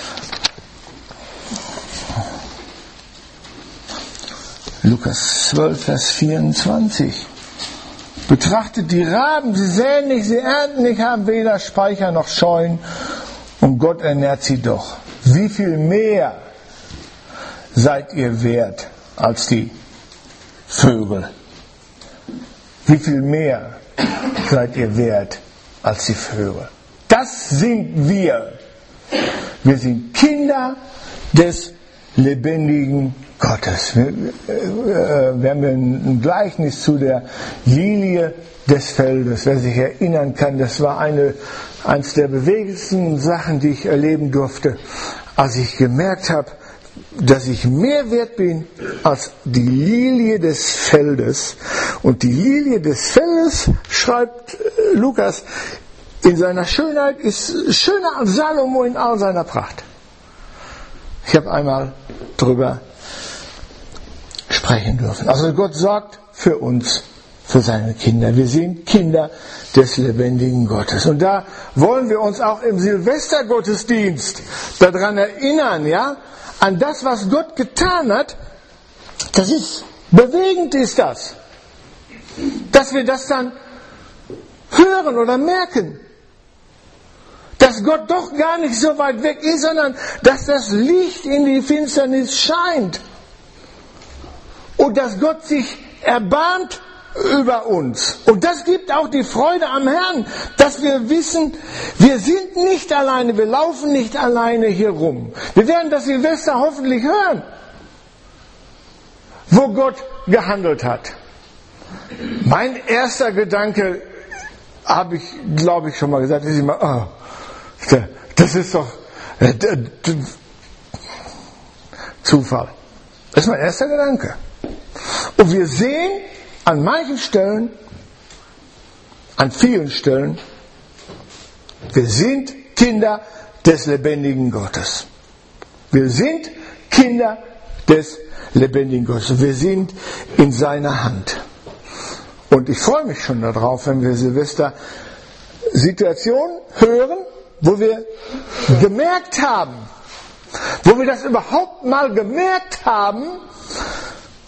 S1: Lukas zwölf, Vers vierundzwanzig. Betrachtet die Raben, sie säen nicht, sie ernten nicht, haben weder Speicher noch Scheunen, und Gott ernährt sie doch. Wie viel mehr seid ihr wert als die Vögel? Wie viel mehr seid ihr wert als die Vögel? Das sind wir. Wir sind Kinder des lebendigen Gottes. Wir, äh, wir haben ein Gleichnis zu der Lilie des Feldes. Wer sich erinnern kann, das war eine, eines der bewegendsten Sachen, die ich erleben durfte, als ich gemerkt habe, dass ich mehr wert bin als die Lilie des Feldes. Und die Lilie des Feldes, schreibt Lukas, in seiner Schönheit ist schöner als Salomo in all seiner Pracht. Ich habe einmal darüber sprechen dürfen. Also Gott sorgt für uns, für seine Kinder. Wir sind Kinder des lebendigen Gottes. Und da wollen wir uns auch im Silvestergottesdienst daran erinnern, ja, an das, was Gott getan hat. Das ist, bewegend ist das. Dass wir das dann hören oder merken. Dass Gott doch gar nicht so weit weg ist, sondern dass das Licht in die Finsternis scheint. Und dass Gott sich erbarmt über uns. Und das gibt auch die Freude am Herrn, dass wir wissen, wir sind nicht alleine, wir laufen nicht alleine hier rum. Wir werden das Silvester hoffentlich hören, wo Gott gehandelt hat. Mein erster Gedanke, habe ich, glaube ich, schon mal gesagt, ist immer, oh, das ist doch äh, Zufall. Das ist mein erster Gedanke. Und wir sehen an manchen Stellen, an vielen Stellen, wir sind Kinder des lebendigen Gottes. Wir sind Kinder des lebendigen Gottes. Wir sind in seiner Hand. Und ich freue mich schon darauf, wenn wir Silvester Situationen hören, wo wir gemerkt haben, wo wir das überhaupt mal gemerkt haben,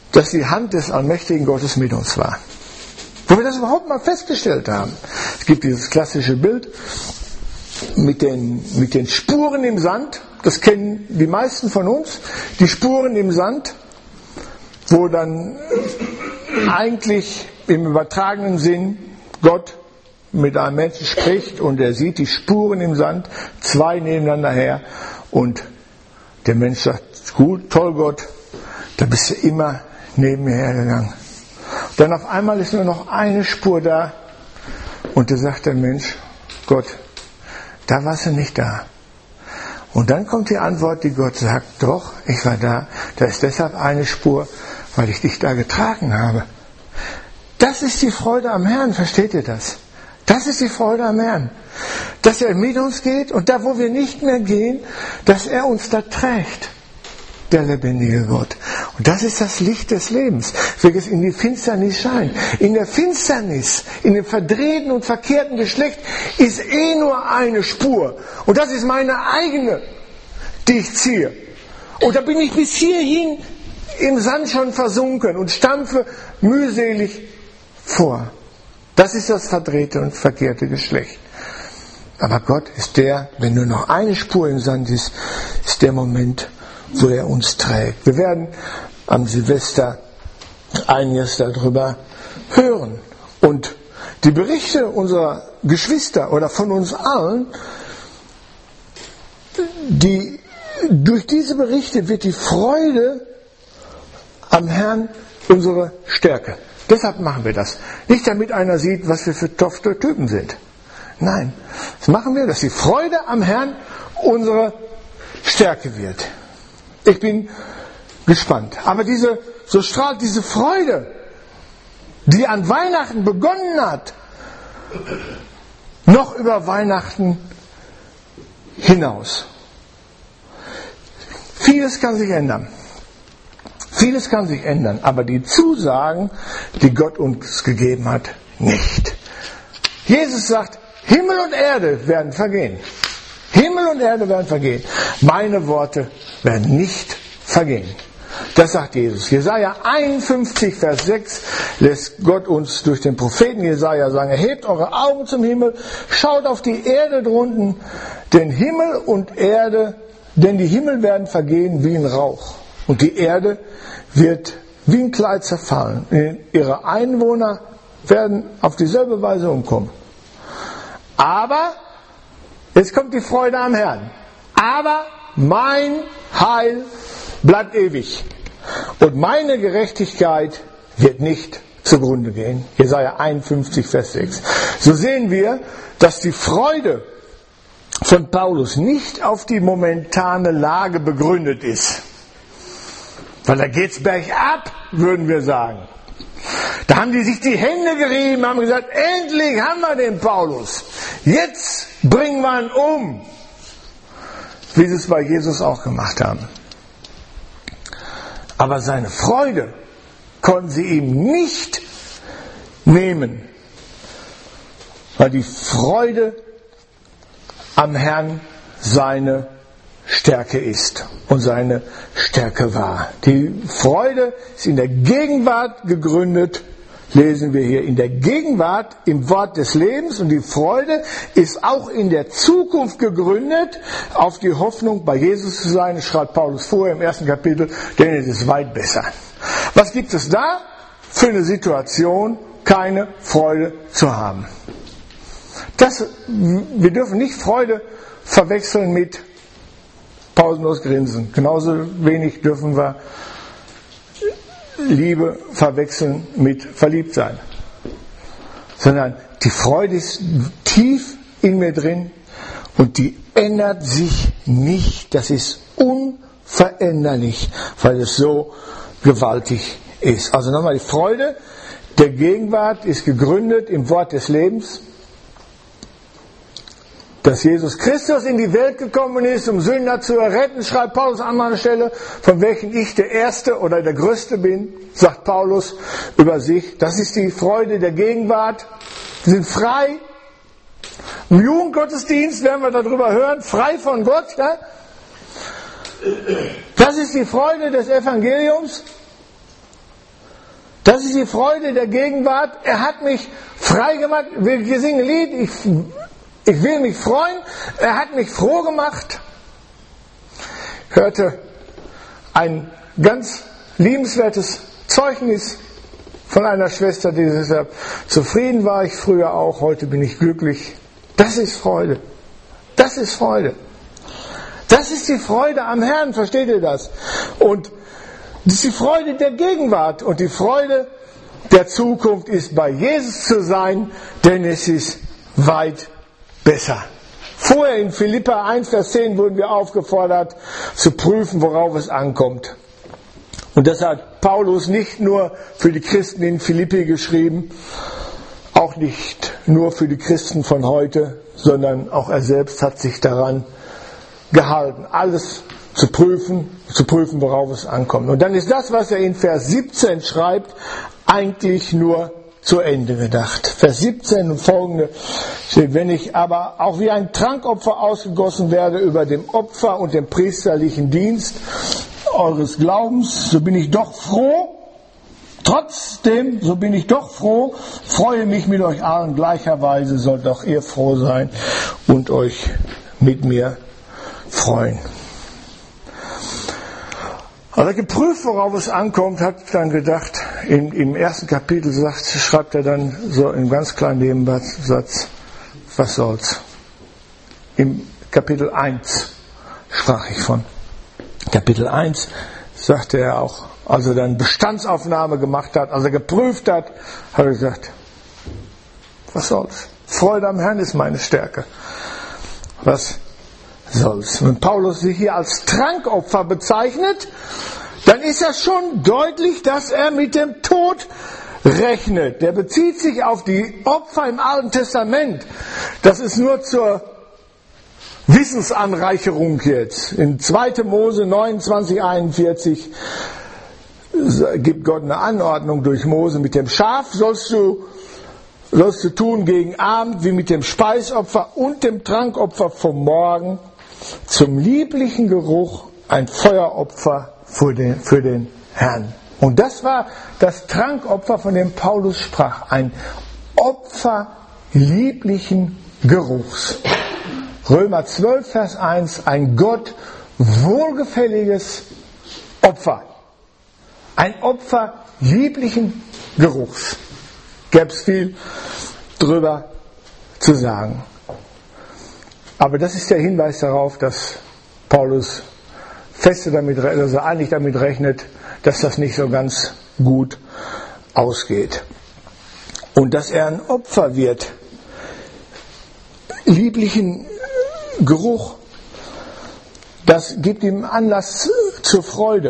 S1: dass die Hand des allmächtigen Gottes mit uns war. Wo wir das überhaupt mal festgestellt haben. Es gibt dieses klassische Bild mit den, mit den Spuren im Sand. Das kennen die meisten von uns. Die Spuren im Sand, wo dann eigentlich im übertragenen Sinn Gott mit einem Menschen spricht und er sieht die Spuren im Sand, zwei nebeneinander her, und der Mensch sagt, gut, toll Gott, da bist du immer neben mir hergegangen. Dann auf einmal ist nur noch eine Spur da und da sagt der Mensch, Gott, da warst du nicht da. Und dann kommt die Antwort, die Gott sagt, doch, ich war da, da ist deshalb eine Spur, weil ich dich da getragen habe. Das ist die Freude am Herrn, versteht ihr das? Das ist die Freude am Herrn. Dass er mit uns geht und da, wo wir nicht mehr gehen, dass er uns da trägt. Der lebendige Gott. Und das ist das Licht des Lebens, welches in die Finsternis scheint. In der Finsternis, in dem verdrehten und verkehrten Geschlecht ist eh nur eine Spur. Und das ist meine eigene, die ich ziehe. Und da bin ich bis hierhin im Sand schon versunken und stampfe mühselig vor. Das ist das verdrehte und verkehrte Geschlecht. Aber Gott ist der, wenn nur noch eine Spur im Sand ist, ist der Moment, wo er uns trägt. Wir werden am Silvester einiges darüber hören. Und die Berichte unserer Geschwister oder von uns allen, die, durch diese Berichte wird die Freude am Herrn unsere Stärke. Deshalb machen wir das. Nicht damit einer sieht, was wir für tofte Typen sind. Nein, das machen wir, dass die Freude am Herrn unsere Stärke wird. Ich bin gespannt. Aber diese, so strahlt diese Freude, die an Weihnachten begonnen hat, noch über Weihnachten hinaus. Vieles kann sich ändern. Vieles kann sich ändern, aber die Zusagen, die Gott uns gegeben hat, nicht. Jesus sagt, Himmel und Erde werden vergehen. Himmel und Erde werden vergehen. Meine Worte werden nicht vergehen. Das sagt Jesus. Jesaja einundfünfzig, Vers sechs lässt Gott uns durch den Propheten Jesaja sagen, erhebt eure Augen zum Himmel, schaut auf die Erde drunten, denn Himmel und Erde, denn die Himmel werden vergehen wie ein Rauch. Und die Erde wird wie ein Kleid zerfallen. Ihre Einwohner werden auf dieselbe Weise umkommen. Aber, jetzt kommt die Freude am Herrn. Aber mein Heil bleibt ewig. Und meine Gerechtigkeit wird nicht zugrunde gehen. Jesaja einundfünfzig, Vers sechs. So sehen wir, dass die Freude von Paulus nicht auf die momentane Lage begründet ist. Weil da geht's bergab, würden wir sagen. Da haben die sich die Hände gerieben, haben gesagt, endlich haben wir den Paulus. Jetzt bringen wir ihn um. Wie sie es bei Jesus auch gemacht haben. Aber seine Freude konnten sie ihm nicht nehmen. Weil die Freude am Herrn seine Stärke ist und seine Stärke war. Die Freude ist in der Gegenwart gegründet, lesen wir hier, in der Gegenwart im Wort des Lebens, und die Freude ist auch in der Zukunft gegründet, auf die Hoffnung, bei Jesus zu sein, das schreibt Paulus vorher im ersten Kapitel, denn es ist weit besser. Was gibt es da für eine Situation, keine Freude zu haben? Das, wir dürfen nicht Freude verwechseln mit pausenlos grinsen. Genauso wenig dürfen wir Liebe verwechseln mit Verliebtsein. Sondern die Freude ist tief in mir drin und die ändert sich nicht. Das ist unveränderlich, weil es so gewaltig ist. Also nochmal, die Freude der Gegenwart ist gegründet im Wort des Lebens. Dass Jesus Christus in die Welt gekommen ist, um Sünder zu erretten, schreibt Paulus an anderer Stelle, von welchen ich der Erste oder der Größte bin, sagt Paulus über sich. Das ist die Freude der Gegenwart. Wir sind frei. Im Jugendgottesdienst werden wir darüber hören, frei von Gott. Ja? Das ist die Freude des Evangeliums. Das ist die Freude der Gegenwart. Er hat mich frei gemacht. Wir singen ein Lied. Ich, ich will mich freuen. Er hat mich froh gemacht. Ich hörte ein ganz liebenswertes Zeugnis von einer Schwester, die gesagt hat, zufrieden war ich früher auch, heute bin ich glücklich. Das ist Freude. Das ist Freude. Das ist die Freude am Herrn, versteht ihr das? Und das ist die Freude der Gegenwart und die Freude der Zukunft ist, bei Jesus zu sein, denn es ist weit besser. Vorher in Philipper eins, Vers zehn wurden wir aufgefordert, zu prüfen, worauf es ankommt. Und das hat Paulus nicht nur für die Christen in Philippi geschrieben, auch nicht nur für die Christen von heute, sondern auch er selbst hat sich daran gehalten, alles zu prüfen, zu prüfen, worauf es ankommt. Und dann ist das, was er in Vers siebzehn schreibt, eigentlich nur zu Ende gedacht. Vers siebzehn und folgende steht, wenn ich aber auch wie ein Trankopfer ausgegossen werde über dem Opfer und dem priesterlichen Dienst eures Glaubens, so bin ich doch froh, trotzdem, so bin ich doch froh, freue mich mit euch allen gleicherweise, sollt auch ihr froh sein und euch mit mir freuen. Als er geprüft, worauf es ankommt, hat dann gedacht, im, im ersten Kapitel sagt, schreibt er dann so in ganz kleinen Nebensatz, was soll's. Im Kapitel eins sprach ich von. Kapitel eins sagte er auch, als er dann Bestandsaufnahme gemacht hat, als er geprüft hat, hat er gesagt, was soll's. Freude am Herrn ist meine Stärke. Was soll's. Wenn Paulus sich hier als Trankopfer bezeichnet, dann ist das schon deutlich, dass er mit dem Tod rechnet. Der bezieht sich auf die Opfer im Alten Testament. Das ist nur zur Wissensanreicherung jetzt. In zweiter Mose neunundzwanzig, einundvierzig gibt Gott eine Anordnung durch Mose. Mit dem Schaf sollst du, sollst du tun gegen Abend, wie mit dem Speisopfer und dem Trankopfer vom Morgen, zum lieblichen Geruch ein Feueropfer für den, für den Herrn. Und das war das Trankopfer, von dem Paulus sprach. Ein Opfer lieblichen Geruchs. Römer zwölf, Vers eins, ein Gott wohlgefälliges Opfer. Ein Opfer lieblichen Geruchs. Gäbe es viel drüber zu sagen. Aber das ist der Hinweis darauf, dass Paulus feste damit, also eigentlich damit rechnet, dass das nicht so ganz gut ausgeht. Und dass er ein Opfer wird. Lieblichen Geruch, das gibt ihm Anlass zur Freude.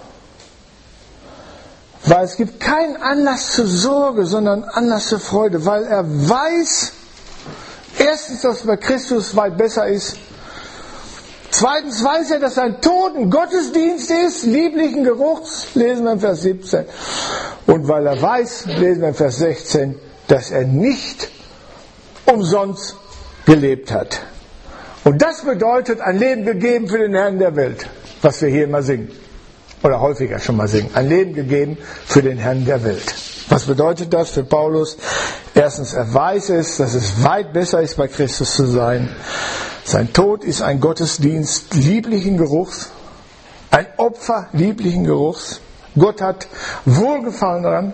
S1: Weil es gibt keinen Anlass zur Sorge, sondern Anlass zur Freude, weil er weiß, erstens, dass bei Christus weit besser ist. Zweitens weiß er, dass sein Tod ein Gottesdienst ist, lieblichen Geruchs, lesen wir in Vers siebzehn. Und weil er weiß, lesen wir in Vers sechzehn, dass er nicht umsonst gelebt hat. Und das bedeutet ein Leben gegeben für den Herrn der Welt, was wir hier immer singen. Oder häufiger schon mal singen. Ein Leben gegeben für den Herrn der Welt. Was bedeutet das für Paulus? Erstens, er weiß es, dass es weit besser ist, bei Christus zu sein. Sein Tod ist ein Gottesdienst lieblichen Geruchs, ein Opfer lieblichen Geruchs. Gott hat Wohlgefallen daran.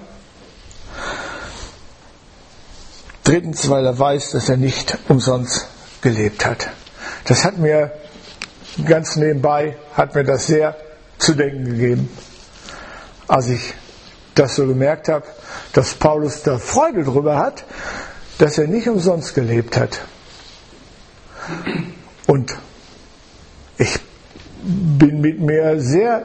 S1: Drittens, weil er weiß, dass er nicht umsonst gelebt hat. Das hat mir ganz nebenbei, hat mir das sehr zu denken gegeben, als ich das so gemerkt habe, dass Paulus da Freude drüber hat, dass er nicht umsonst gelebt hat. Und ich bin mit mir sehr,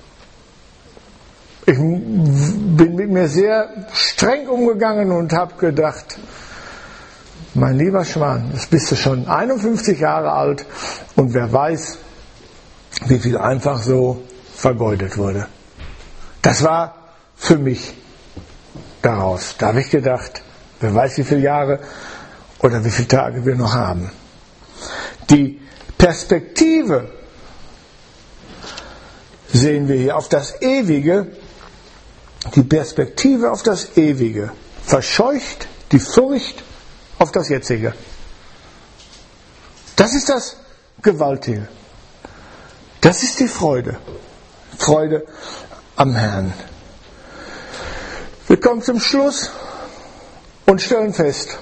S1: ich bin mit mir sehr streng umgegangen und habe gedacht, mein lieber Schwan, jetzt bist du schon einundfünfzig Jahre alt und wer weiß, wie viel einfach so vergeudet wurde. Das war für mich daraus. Da habe ich gedacht, wer weiß, wie viele Jahre oder wie viele Tage wir noch haben. Die die Perspektive auf das Ewige verscheucht die Furcht auf das Jetzige. Das ist das Gewaltige. Das ist die Freude. Freude am Herrn. Wir kommen zum Schluss und stellen fest,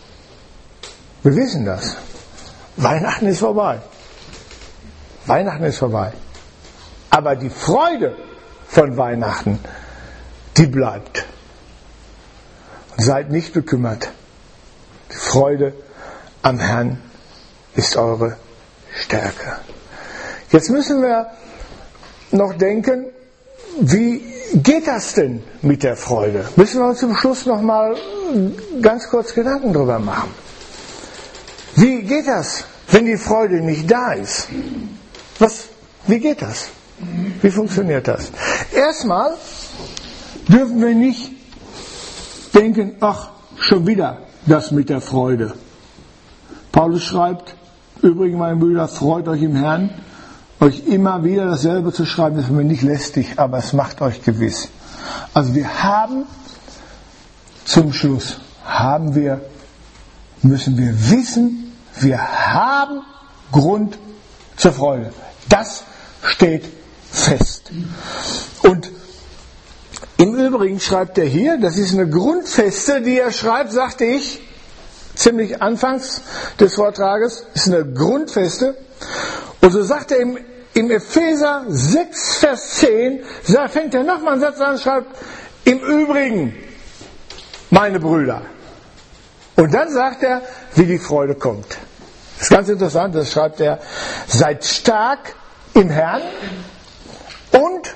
S1: wir wissen das. Weihnachten ist vorbei. Weihnachten ist vorbei. Aber die Freude von Weihnachten, die bleibt. Und seid nicht bekümmert. Die Freude am Herrn ist eure Stärke. Jetzt müssen wir noch denken, wie geht das denn mit der Freude? Müssen wir uns zum Schluss noch mal ganz kurz Gedanken drüber machen. Wie geht das, wenn die Freude nicht da ist? Was, wie geht das? Wie funktioniert das? Erstmal dürfen wir nicht denken, ach, schon wieder das mit der Freude. Paulus schreibt, übrigens, meine Brüder, freut euch im Herrn. Euch immer wieder dasselbe zu schreiben, ist mir nicht lästig, aber es macht euch gewiss. Also wir haben, zum Schluss, haben wir, müssen wir wissen, wir haben Grund zur Freude. Das steht fest. Und im Übrigen schreibt er hier, das ist eine Grundfeste, die er schreibt, sagte ich, ziemlich anfangs des Vortrages, ist eine Grundfeste. Und so sagt er im, im Epheser sechs, Vers zehn, da fängt er nochmal einen Satz an und schreibt, im Übrigen, meine Brüder. Und dann sagt er, wie die Freude kommt. Das ist ganz interessant, das schreibt er, seid stark im Herrn und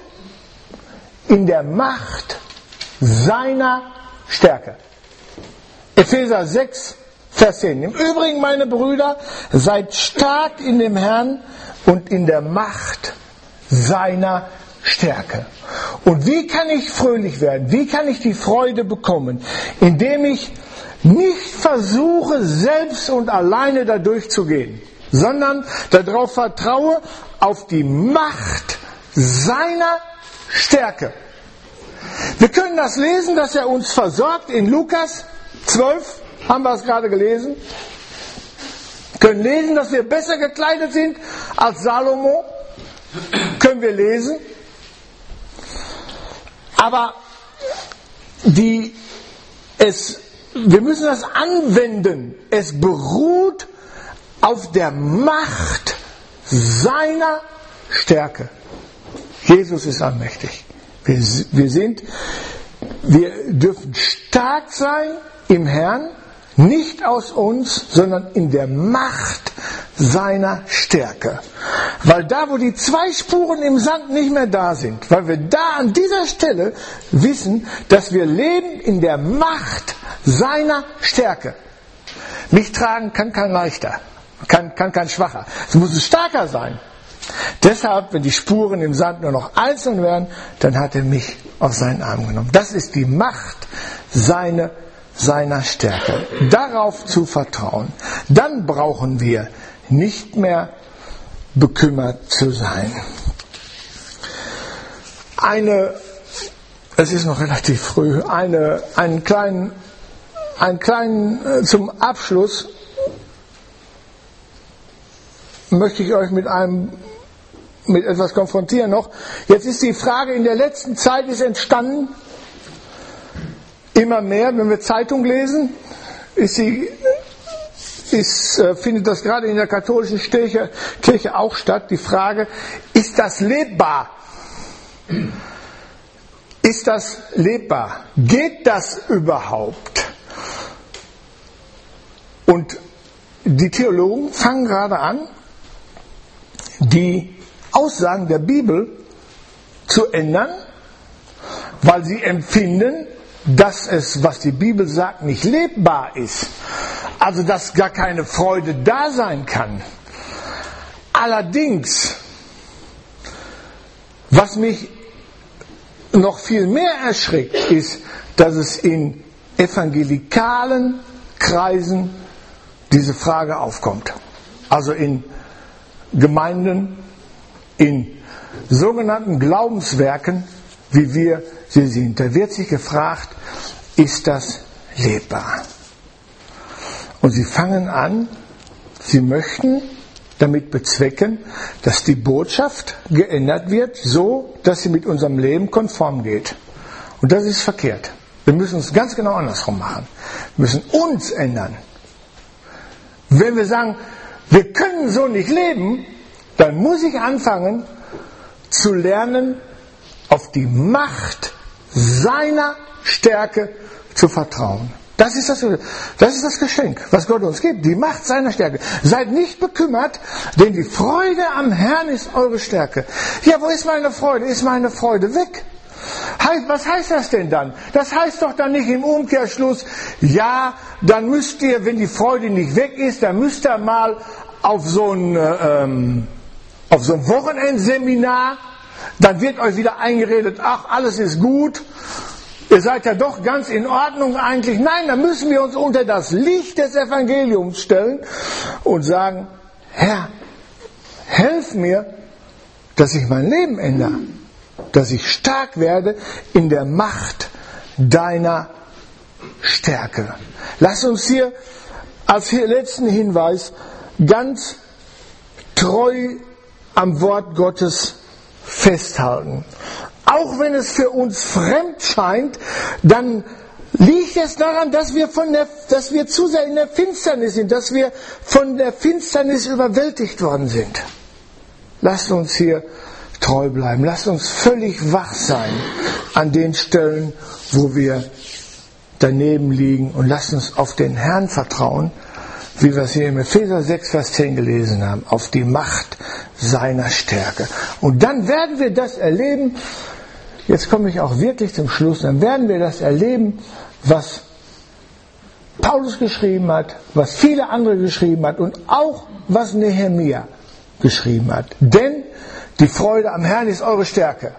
S1: in der Macht seiner Stärke. Epheser sechs, Vers zehn. Im Übrigen, meine Brüder, seid stark in dem Herrn und in der Macht seiner Stärke. Und wie kann ich fröhlich werden? Wie kann ich die Freude bekommen? Indem ich nicht versuche, selbst und alleine da durchzugehen, sondern darauf vertraue, auf die Macht seiner Stärke. Wir können das lesen, dass er uns versorgt in Lukas zwölf, haben wir es gerade gelesen. Wir können lesen, dass wir besser gekleidet sind als Salomo. Können wir lesen. Aber die, es, wir müssen das anwenden. Es beruht auf der Macht seiner Stärke. Jesus ist allmächtig. Wir, wir sind, wir dürfen stark sein im Herrn, nicht aus uns, sondern in der Macht seiner Stärke. Weil da, wo die zwei Spuren im Sand nicht mehr da sind, weil wir da an dieser Stelle wissen, dass wir leben in der Macht seiner Stärke. Mich tragen kann kein Leichter, kann, kann kein Schwacher. Es muss ein Starker sein. Deshalb, wenn die Spuren im Sand nur noch einzeln wären, dann hat er mich auf seinen Arm genommen. Das ist die Macht seiner, seiner Stärke. Darauf zu vertrauen. Dann brauchen wir nicht mehr bekümmert zu sein. Eine, es ist noch relativ früh, eine, einen kleinen, einen kleinen, zum Abschluss möchte ich euch mit einem, mit etwas konfrontieren noch. Jetzt ist die Frage, in der letzten Zeit ist entstanden, immer mehr, wenn wir Zeitung lesen, ist sie, ist, findet das gerade in der katholischen Kirche, Kirche auch statt, die Frage, ist das lebbar? Ist das lebbar? Geht das überhaupt? Und die Theologen fangen gerade an, die Aussagen der Bibel zu ändern, weil sie empfinden, dass es, was die Bibel sagt, nicht lebbar ist. Also, dass gar keine Freude da sein kann. Allerdings, was mich noch viel mehr erschrickt, ist, dass es in evangelikalen Kreisen diese Frage aufkommt. Also in Gemeinden, in sogenannten Glaubenswerken wie wir sie sind. Da wird sich gefragt, ist das lebbar? Und sie fangen an, sie möchten damit bezwecken, dass die Botschaft geändert wird, so dass sie mit unserem Leben konform geht. Und das ist verkehrt. Wir müssen es ganz genau andersrum machen. Wir müssen uns ändern. Wenn wir sagen, wir können so nicht leben, dann muss ich anfangen zu lernen, auf die Macht seiner Stärke zu vertrauen. Das ist das, das ist das Geschenk, was Gott uns gibt, die Macht seiner Stärke. Seid nicht bekümmert, denn die Freude am Herrn ist eure Stärke. Ja, wo ist meine Freude? Ist meine Freude weg? Was heißt das denn dann? Das heißt doch dann nicht im Umkehrschluss, ja, dann müsst ihr, wenn die Freude nicht weg ist, dann müsst ihr mal auf so ein, ähm, auf so ein Wochenendseminar, dann wird euch wieder eingeredet, ach, alles ist gut, ihr seid ja doch ganz in Ordnung eigentlich. Nein, dann müssen wir uns unter das Licht des Evangeliums stellen und sagen, Herr, helf mir, dass ich mein Leben ändere, dass ich stark werde in der Macht deiner Stärke. Lass uns hier als letzten Hinweis ganz treu am Wort Gottes festhalten. Auch wenn es für uns fremd scheint, dann liegt es daran, dass wir, von der, dass wir zu sehr in der Finsternis sind, dass wir von der Finsternis überwältigt worden sind. Lasst uns hier treu bleiben. Lasst uns völlig wach sein an den Stellen, wo wir daneben liegen, und lasst uns auf den Herrn vertrauen, wie wir es hier im Epheser sechs, Vers zehn gelesen haben, auf die Macht seiner Stärke. Und dann werden wir das erleben, jetzt komme ich auch wirklich zum Schluss, dann werden wir das erleben, was Paulus geschrieben hat, was viele andere geschrieben hat und auch was Nehemia geschrieben hat. Denn die Freude am Herrn ist eure Stärke.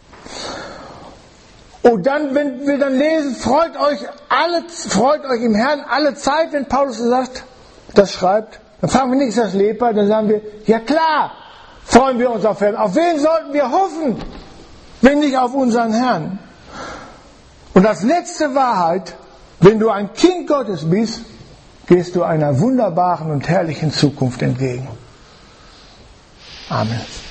S1: Und dann, wenn wir dann lesen, freut euch alle, freut euch im Herrn alle Zeit, wenn Paulus sagt, das schreibt, dann fragen wir nicht, ist das lebbar? Dann sagen wir, ja klar, freuen wir uns auf Herrn. Auf wen sollten wir hoffen, wenn nicht auf unseren Herrn? Und als letzte Wahrheit, wenn du ein Kind Gottes bist, gehst du einer wunderbaren und herrlichen Zukunft entgegen. Amen.